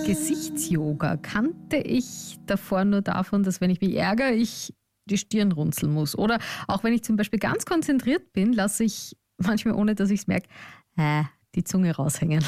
Gesichtsyoga kannte ich davor nur davon, dass wenn ich mich ärgere, ich die Stirn runzeln muss. Oder auch wenn ich zum Beispiel ganz konzentriert bin, lasse ich manchmal, ohne dass ich es merke, die Zunge raushängen.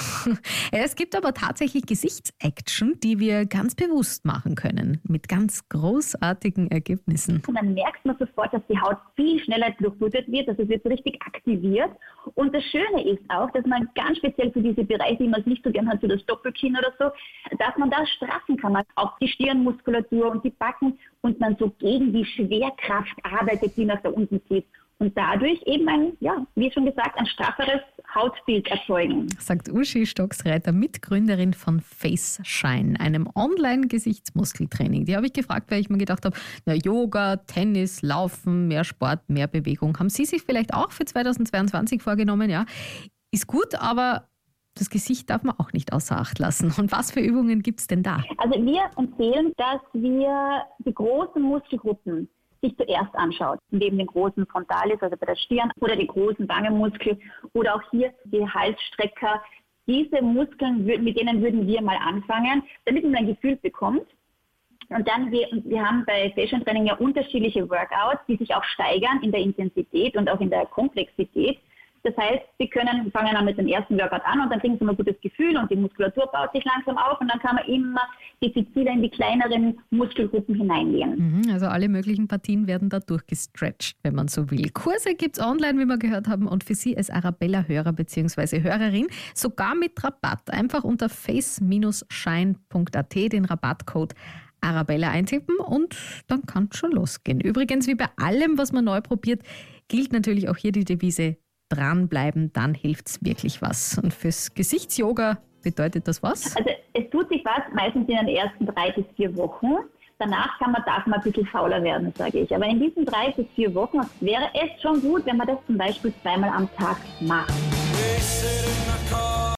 Es gibt aber tatsächlich Gesichtsaction, die wir ganz bewusst machen können, mit ganz großartigen Ergebnissen. Und dann merkt man sofort, dass die Haut viel schneller durchblutet wird, also es wird so richtig aktiviert. Und das Schöne ist auch, dass man ganz speziell für diese Bereiche, die man es nicht so gern hat, so das Doppelkinn oder so, dass man da straffen kann. Auch die Stirnmuskulatur und die Backen und man so gegen die Schwerkraft arbeitet, die nach da unten zieht. Und dadurch eben ein, wie schon gesagt, ein strafferes Hautbild erzeugen. Sagt Uschi Stocksreiter, Mitgründerin von FaceShine, einem Online-Gesichtsmuskeltraining. Die habe ich gefragt, weil ich mir gedacht habe, Yoga, Tennis, Laufen, mehr Sport, mehr Bewegung. Haben Sie sich vielleicht auch für 2022 vorgenommen? Ja, ist gut, aber das Gesicht darf man auch nicht außer Acht lassen. Und was für Übungen gibt es denn da? Also wir empfehlen, dass wir die großen Muskelgruppen sich zuerst anschaut, neben den großen Frontalis, also bei der Stirn, oder die großen Wangenmuskel oder auch hier die Halsstrecker. Diese Muskeln, mit denen würden wir mal anfangen, damit man ein Gefühl bekommt. Und dann, wir haben bei Fashion Training ja unterschiedliche Workouts, die sich auch steigern in der Intensität und auch in der Komplexität. Das heißt, Sie fangen dann mit dem ersten Workout an und dann kriegen Sie mal ein gutes Gefühl und die Muskulatur baut sich langsam auf und dann kann man immer diffiziler in die kleineren Muskelgruppen hineingehen. Also alle möglichen Partien werden da durchgestretcht, wenn man so will. Kurse gibt es online, wie wir gehört haben, und für Sie als Arabella-Hörer bzw. Hörerin sogar mit Rabatt. Einfach unter face-shine.at den Rabattcode Arabella eintippen und dann kann es schon losgehen. Übrigens, wie bei allem, was man neu probiert, gilt natürlich auch hier die Devise: dranbleiben, dann hilft's wirklich was. Und fürs Gesichtsyoga bedeutet das was? Also es tut sich was, meistens in den ersten 3 bis 4 Wochen. Danach darf man ein bisschen fauler werden, sage ich. Aber in diesen 3 bis 4 Wochen wäre es schon gut, wenn man das zum Beispiel 2-mal am Tag macht.